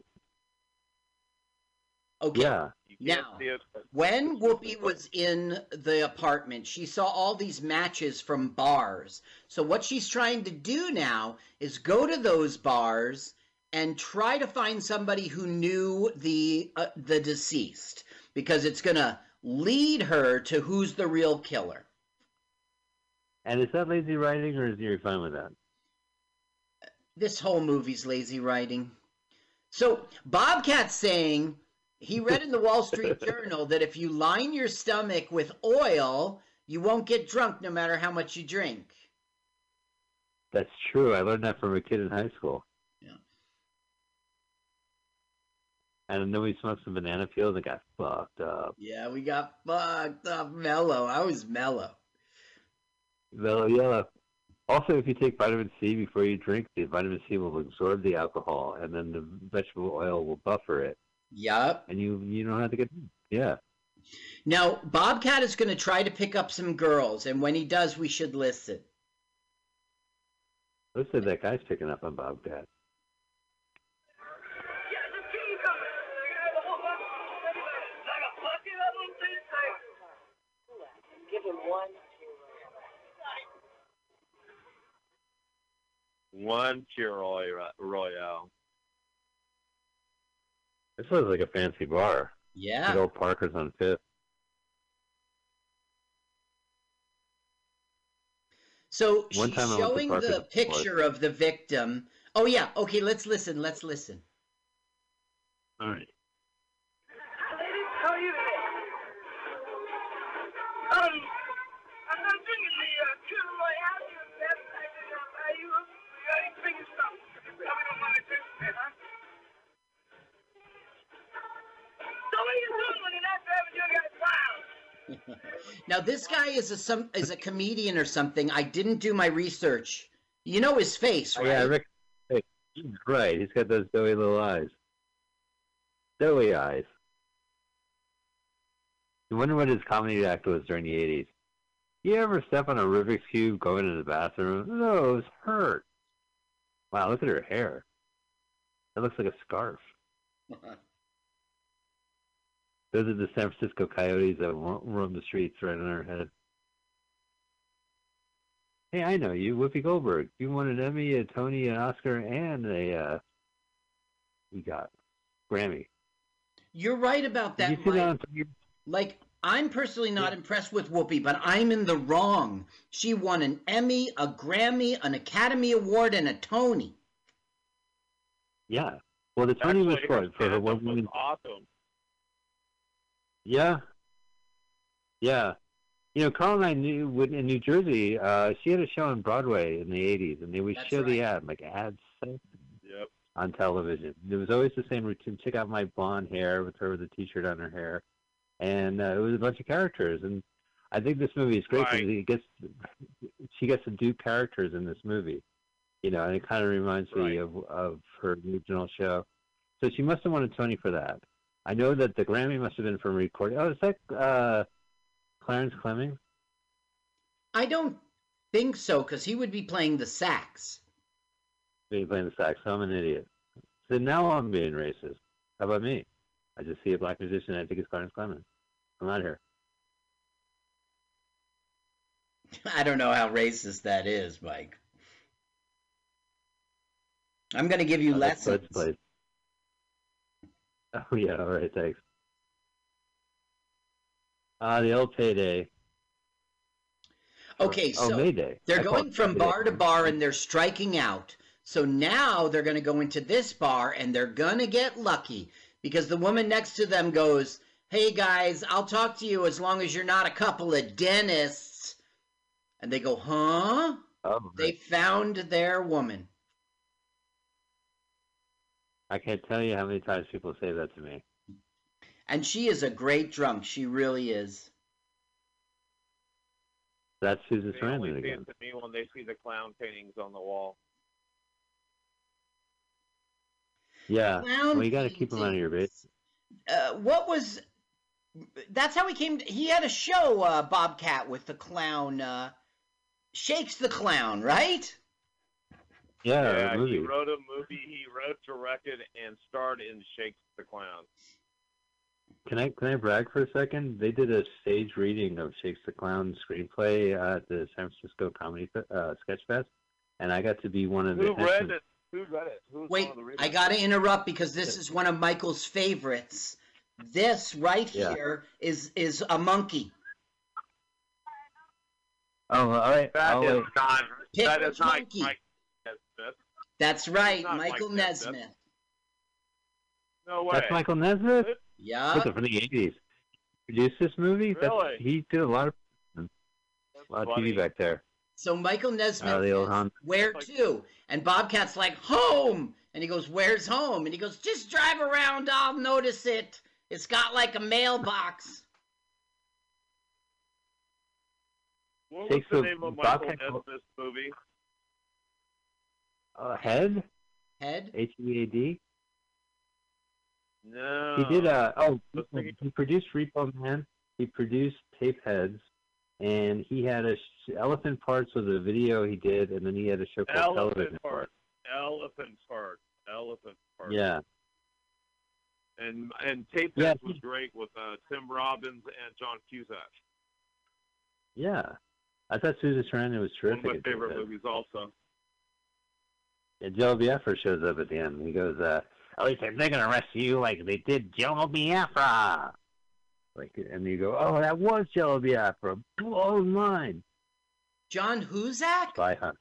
Okay. Yeah. You can't Now, see it, but- When Whoopi was in the apartment, she saw all these matches from bars. So what she's trying to do now is go to those bars and try to find somebody who knew the uh, the deceased, because it's going to lead her to who's the real killer. And is that lazy writing, or is you fine with that? This whole movie's lazy writing. So Bobcat's saying he read in the Wall Street Journal that if you line your stomach with oil, you won't get drunk no matter how much you drink. That's true. I learned that from a kid in high school. Yeah. And then we smoked some banana peels and got fucked up. Yeah, we got fucked up mellow. I was mellow. Mellow yellow. Also, if you take vitamin C before you drink, the vitamin C will absorb the alcohol, and then the vegetable oil will buffer it, Yup. and you you don't have to get yeah. Now, Bobcat is going to try to pick up some girls, and when he does, we should listen. Let's say that guy's picking up on Bobcat. Give him one. One Cheer Royale. This looks like a fancy bar. Yeah. Good old Parker's on Fifth. So One she's time I went to showing Parker's the Place. picture of the victim. Oh, yeah. Okay, let's listen. Let's listen. All right. Ladies, how are you today? Um, I'm not drinking the uh, Cheer Royale. You advertising uh, value of regarding drinking stuff. You probably don't want to drink it, huh? So what are you doing when you're not driving your guy's wild? Now, this guy is a some is a comedian or something. I didn't do my research. You know his face, Oh, right? yeah, Rick. Hey, he's right. He's got those doughy little eyes. Doughy eyes. You wonder what his comedy act was during the eighties. You ever step on a Rubik's Cube going to the bathroom? Those hurt. Wow, look at her hair. That looks like a scarf. Those are the San Francisco Coyotes that ro- roam the streets right on her head. Hey, I know you, Whoopi Goldberg. You won an Emmy, a Tony, an Oscar, and a, uh, we got Grammy. You're right about Did that, you see that Mike. on Like, I'm personally not Yeah. impressed with Whoopi, but I'm in the wrong. She won an Emmy, a Grammy, an Academy Award, and a Tony. Yeah. Well, the Tony was Actually, for, her for her stand-up one was woman. awesome. Yeah. Yeah. You know, Carl and I knew when- in New Jersey, uh, she had a show on Broadway in the eighties, and they would That's show the right. ad, like ads Yep. on television. There was always the same routine. Check out my blonde hair with her with a T-shirt on her hair. And uh, it was a bunch of characters. And I think this movie is great because Right. it gets, she gets to do characters in this movie. You know, and it kind of reminds me Right. of, of her original show. So she must have won a Tony for that. I know that the Grammy must have been from recording. Oh, is that uh, Clarence Clemens? I don't think so, because he would be playing the sax. Being playing the sax. So I'm an idiot. So now I'm being racist. How about me? I just see a black musician and I think it's Clarence Clemens. I'm out here. I don't know how racist that is, Mike. I'm going to give you Oh, that's lessons. Bud's place. Oh, yeah. All right. Thanks. Uh, the old payday. Okay, Oh, so Mayday. they're I call going it from Mayday. bar to bar and they're striking out. So now they're going to go into this bar and they're going to get lucky because the woman next to them goes, "Hey guys, I'll talk to you as long as you're not a couple of dentists." And they go, "Huh?" Oh, They found their woman. I can't tell you how many times people say that to me. And she is a great drunk. She really is. That's Susan They only Sarandon see again. it to me when they see the clown paintings on the wall. Yeah. Clown Well, you got to keep them out of your base. Uh, what was... That's how he came... To, he had a show, uh, Bobcat, with the clown... Uh, Shakes the Clown, right? Yeah, Yeah, a movie. he wrote a movie. He wrote, directed, and starred in Shakes the Clown. Can I can I brag for a second? They did a stage reading of Shakes the Clown screenplay uh, at the San Francisco Comedy Fe- uh, Sketch Fest, and I got to be one of the. Who read henchmen. it? Who read it? Who was Wait, one of the readers? I got to interrupt because this is one of Michael's favorites. This right Yeah. here is is a monkey. Oh, all right. That I'll is wait. not. That Pickles is not Monkey. Mike Nesmith. That's right, not Michael Mike Nesmith. Nesmith. No way. That's Michael Nesmith. Yeah. What's it from the eighties? Produced this movie. That's, Really? he did a lot of That's a lot of funny. T V back there. So Michael Nesmith Oh, the old says, Honda. "Where to?" And Bobcat's like, "Home." And he goes, "Where's home?" And he goes, "Just drive around. I'll notice it. It's got like a mailbox." What was Takes the the name of Michael Bobcat- Nesmith's movie? Uh, Head. Head. H E A D. No. He did. Uh, oh, Let's he, think- he produced Repo Man. He produced Tape Heads, and he had a sh- Elephant Parts was a video he did, and then he had a show called Television Elephant Park. Elephant Park. Elephant Park. Yeah. And and Tape Yeah, Heads he- was great with uh, Tim Robbins and John Cusack. Yeah. I thought Susan Sarandon was One terrific. of my in Tape favorite Heads. movies, also. Yeah, Joe Biafra shows up at the end. He goes, uh, "At least they're gonna arrest you like they did Joe Biafra." Like, and you go, "Oh, that was Joe Biafra. Blow mine." John Huzak? Spy Hunt.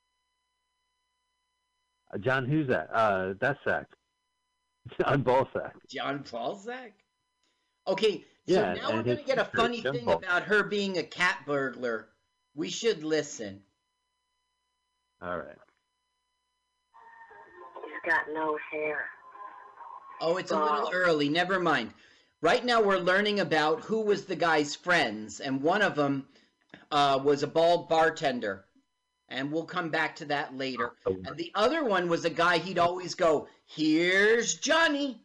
Uh, John Huzak. Uh, that's Sack. John Balsack. John Balzac? Okay, so Yeah, now we're and going to his get a sister, funny Jim thing Balzac. about her being a cat burglar. We should listen. All right. He's got no hair. Oh, it's a little Wow. early. Never mind. Right now we're learning about who was the guy's friends, and one of them uh, was a bald bartender. And we'll come back to that later. And the other one was a guy he'd always go, "Here's Johnny."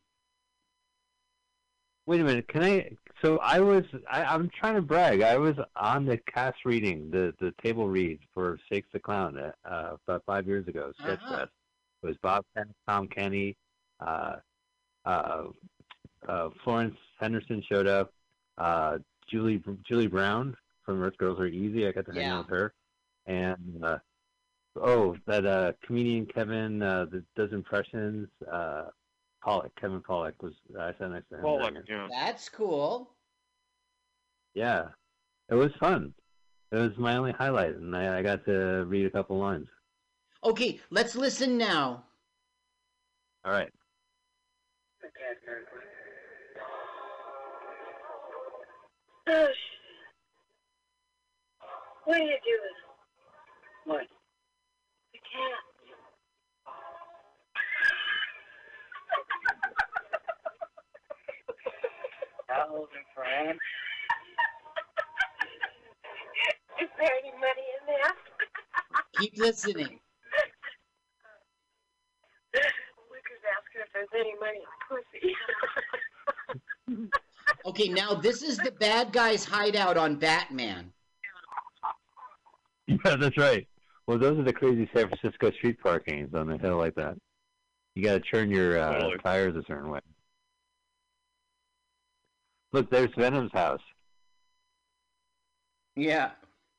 Wait a minute. Can I? So I was. I, I'm trying to brag. I was on the cast reading, the the table read for Shakes the Clown uh, about five years ago. Sketch Uh-huh. Fest. It was Bob Penn, Tom Kenny, uh, uh, uh, Florence Henderson showed up. Uh, Julie Julie Brown from Earth Girls Are Easy. I got to hang Yeah. out with her. And uh, oh, that uh, comedian Kevin uh, that does impressions. Uh, Pollock, Kevin Pollock was. I sat next to him. Pollock, during it. yeah. That's cool. Yeah, it was fun. It was my only highlight, and I, I got to read a couple lines. Okay, let's listen now. All right. Oh, shit. What are you doing? What? The cat. Thousand francs. Is there any money in there? Keep listening. Wicker's asking if there's any money in pussy. Okay, now this is the bad guy's hideout on Batman. Yeah, that's right. Well, those are the crazy San Francisco street parkings on the hill like that. You got to turn your uh, Totally. tires a certain way. Look, there's Venom's house. Yeah.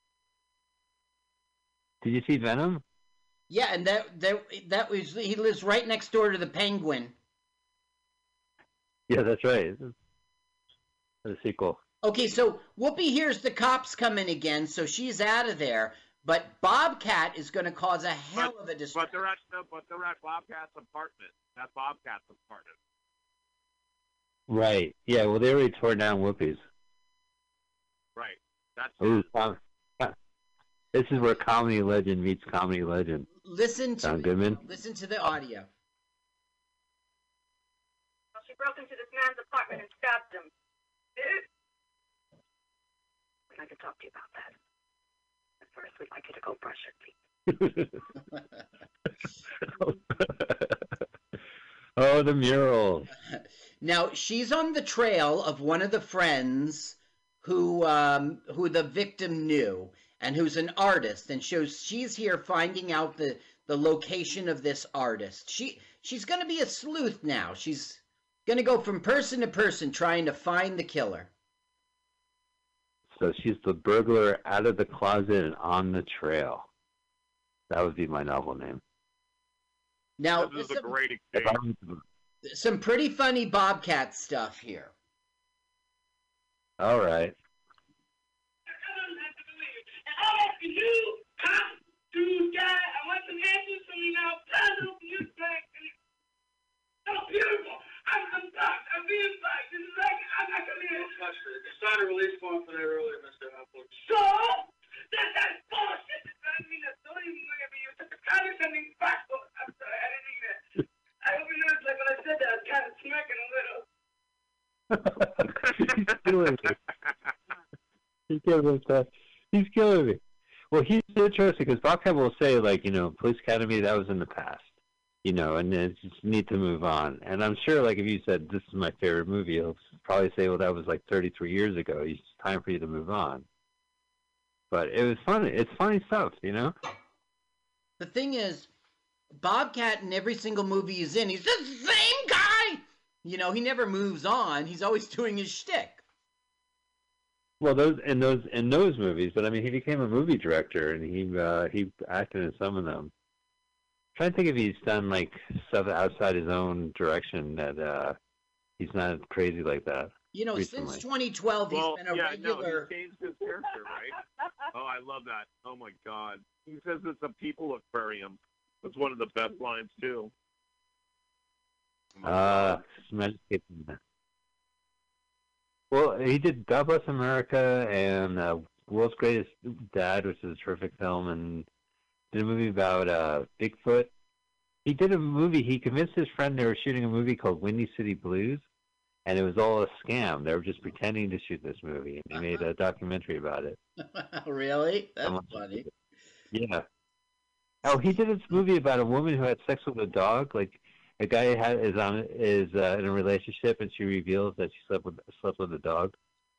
Did you see Venom? Yeah, and that that that was he lives right next door to the Penguin. Yeah, that's right. The sequel. Okay, so Whoopi hears the cops coming again, so she's out of there. But Bobcat is going to cause a hell of a But distraction. they're at no, but they're at Bobcat's apartment. That's Bobcat's apartment. Right. Yeah. Well, they already tore down Whoopi's. Right. That's Ooh, com- this is where comedy legend meets comedy legend. Listen to John Goodman. listen to the audio. Well, she broke into this man's apartment and stabbed him. We'd like to talk to you about that. But first, we'd like you to go brush your teeth. Oh, the mural. Now she's on the trail of one of the friends who um, who the victim knew, and who's an artist, and shows she's here finding out the the location of this artist. She she's going to be a sleuth now. She's going to go from person to person trying to find the killer. So she's the burglar out of the closet and on the trail. That would be my novel name. Now this is a some, great If exchange. I'm- some pretty funny Bobcat stuff here. All right. I'm asking you, cop, dude, guy, I want some answers from you now. Tell me what you think. So beautiful. I'm, I'm stuck. I'm being stuck. This is like, I'm not going to be able to touch it. You signed a release form for that earlier, Mister Apple. So? That, that's bullshit. I mean, that's not even going to be you. Took the counter sending back. Oh, I'm sorry. I didn't mean that. I hope you noticed, like, when I said that, I was kind of smacking a little. He's killing me. He's killing me. Seth. He's killing me. Well, he's interesting because Bobcat will say, like, you know, Police Academy, that was in the past, you know, and it's just need to move on. And I'm sure, like, if you said, this is my favorite movie, he'll probably say, well, that was like thirty-three years ago. It's time for you to move on. But it was funny. It's funny stuff, you know? The thing is, Bobcat in every single movie he's in, he's the same guy. You know, he never moves on. He's always doing his shtick. Well, those in those in those movies, but I mean, he became a movie director, and he uh, he acted in some of them. I'm trying to think if he's done like stuff outside his own direction that uh, he's not crazy like that. You know, Recently. since twenty twelve, Well, he's been a yeah, regular. no, he changed his character, right? Oh, I love that. Oh my God, he says it's a people aquarium. That's one of the best lines too. Oh, my Uh, God. Smash- well, he did God Bless America and uh, World's Greatest Dad, which is a terrific film, and did a movie about uh, Bigfoot. He did a movie. He convinced his friend they were shooting a movie called Windy City Blues, and it was all a scam. They were just pretending to shoot this movie, and he made a documentary about it. Really? That's Someone- funny. Yeah. Oh, he did this movie about a woman who had sex with a dog. Like a guy had is on is uh, in a relationship, and she reveals that she slept with slept with a dog.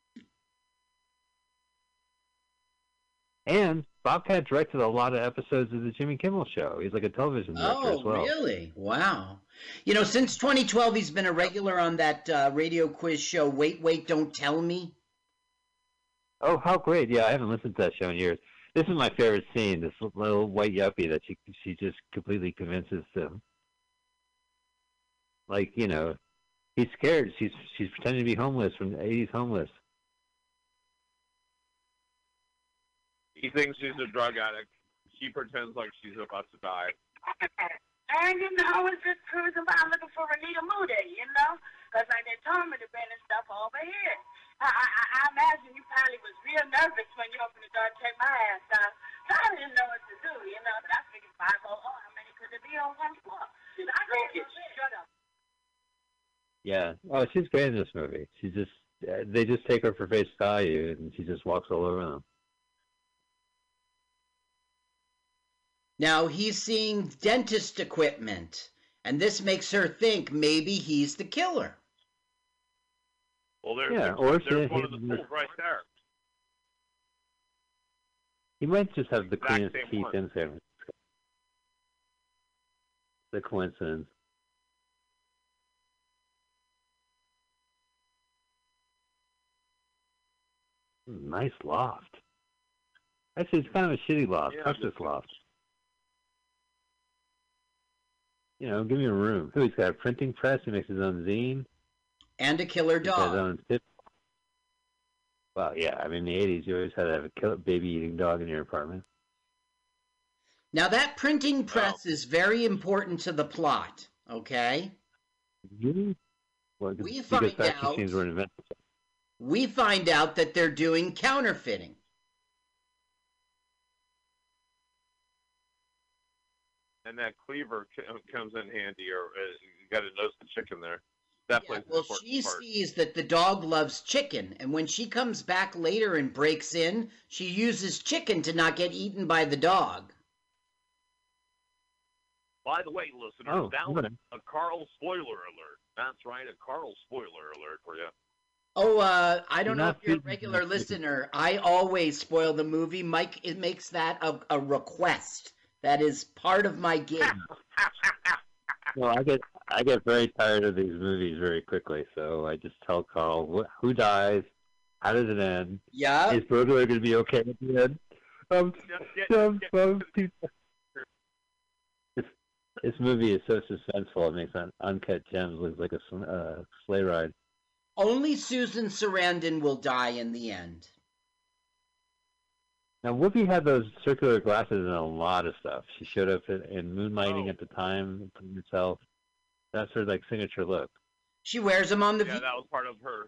And Bobcat directed a lot of episodes of the Jimmy Kimmel Show. He's like a television director Oh, as well. really? Wow. You know, since twenty twelve, he's been a regular on that uh, radio quiz show, Wait, Wait, Don't Tell Me. Oh, how great! Yeah, I haven't listened to that show in years. This is my favorite scene. This little white yuppie that she she just completely convinces him. Like, you know, he's scared. She's she's pretending to be homeless from the eighties homeless. He thinks she's a drug addict. She pretends like she's about to die. And you know, it's just cruising by looking for Renita Moody, you know? Because like they told me to bring this stuff over here. I, I, I imagine you probably was real nervous when you opened the door to take my ass out. So I didn't know what to do, you know? But I figured five oh, oh, how many could it be on one floor? So I said, shut up. Yeah. Oh, she's great in this movie. She just they just take her for face value, and she just walks all over them. Now he's seeing dentist equipment, and this makes her think maybe he's the killer. Well, there, Yeah, there's, or there's he- one of the he- tools right there. He might just have the Exact cleanest same teeth one. in San Francisco. The coincidence. Nice loft. Actually, it's kind of a shitty loft. Yeah, Fuck just- this loft. You know, give me a room. Who, he's got a printing press. He makes his own zine. And a killer He's got his dog. own tip. Well, yeah. I mean, in the eighties, you always had to have a killer baby-eating dog in your apartment. Now that printing press is very important to the plot, okay? Really? Well, We because find fax out- machines were invented. We find out that they're doing counterfeiting. And that cleaver c- comes in handy, or uh, you got to nose the chicken there. Definitely Yeah, an well, important she part. sees that the dog loves chicken, and when she comes back later and breaks in, she uses chicken to not get eaten by the dog. By the way, listeners, Oh, that was okay. a Carl spoiler alert. That's right, a Carl spoiler alert for you. Oh, uh, I don't You're know not if you're a feeding regular me. listener. I always spoil the movie. Mike, it makes that a, a request. That is part of my gig. Well, I get I get very tired of these movies very quickly, so I just tell Carl wh- who dies, how does it end, Yeah. is Burglar going to be okay at the end? Um, Just get- some, get- some people. This, this movie is so suspenseful; it makes un- Uncut Gems look like a sl- uh, sleigh ride. Only Susan Sarandon will die in the end. Now, Whoopi had those circular glasses in a lot of stuff. She showed up in, in Moonlighting Oh. at the time, putting herself. That's her like signature look. She wears them on the Yeah, V. that was part of her.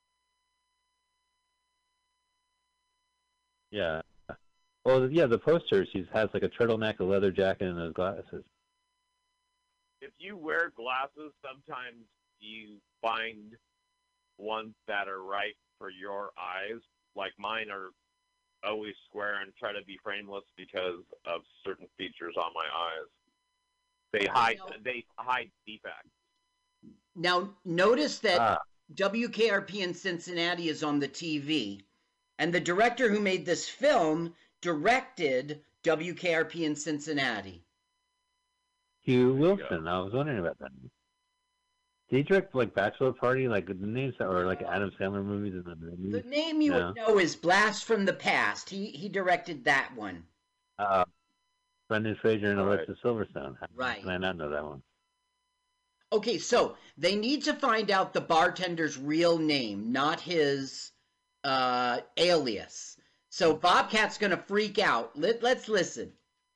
Yeah. Well, yeah, the poster, she has like a turtleneck, a leather jacket, and those glasses. If you wear glasses, sometimes you find ones that are right for your eyes. Like mine are always square and try to be frameless because of certain features on my eyes. They hide. Now- They hide defects. Now, notice that Ah, W K R P in Cincinnati is on the T V, and the director who made this film directed W K R P in Cincinnati. Hugh There you Wilson. I was wondering about that. Did he direct like Bachelor Party, like the names or like Adam Sandler movies in the The movies? name you No. would know is Blast from the Past. He he directed that one. Uh, Brendan Fraser and All right. Alexa Silverstone. How Right. Can I not know that one? Okay, so they need to find out the bartender's real name, not his uh, alias. So Bobcat's gonna freak out. Let let's listen.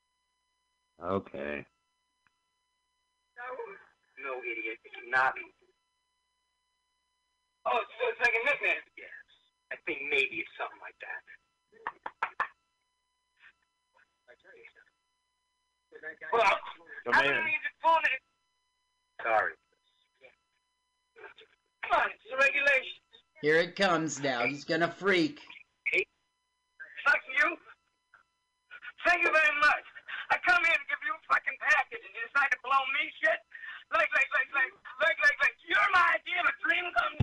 Okay. No, idiot. It's not. Oh, so it's like a nickname? Yes. I think maybe it's something like that. Well, Come I in. don't need to phone it. Sorry. Come on, it's the regulations. Here it comes now. He's gonna freak. Fuck you. Thank you very much. I come here to give you a fucking package and you decide to blow me shit? Like, like, like, like, like, like, like, you're my idea of a dream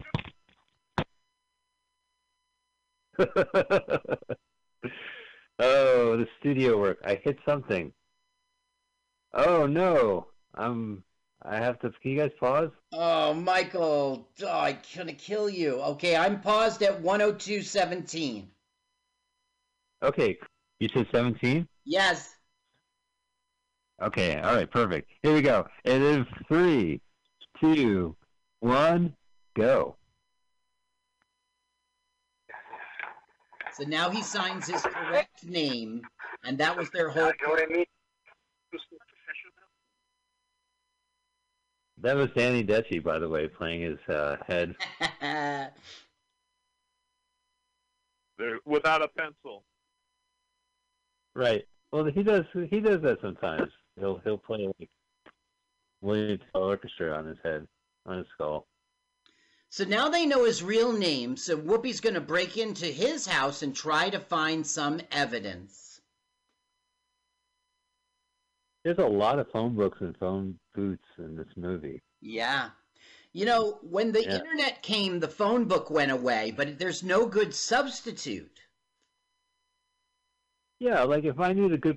come true. Oh, the studio work. I hit something. Oh no. I'm. I have to. Can you guys pause? Oh, Michael, oh, I'm gonna kill you. Okay, I'm paused at one oh two seventeen. Okay. You said seventeen? Yes. Okay. All right. Perfect. Here we go. It is three, two, one, go. So now he signs his correct name, and that was their whole. You know what I mean? That was Danny Detchi, by the way, playing his uh, head. They're without a pencil. Right. Well, he does. He does that sometimes. He'll he'll play like Williams Orchestra on his head, on his skull. So now they know his real name, so Whoopi's gonna break into his house and try to find some evidence. There's a lot of phone books and phone booths in this movie. Yeah. You know, when the Yeah. internet came, the phone book went away, but there's no good substitute. Yeah, like if I need a good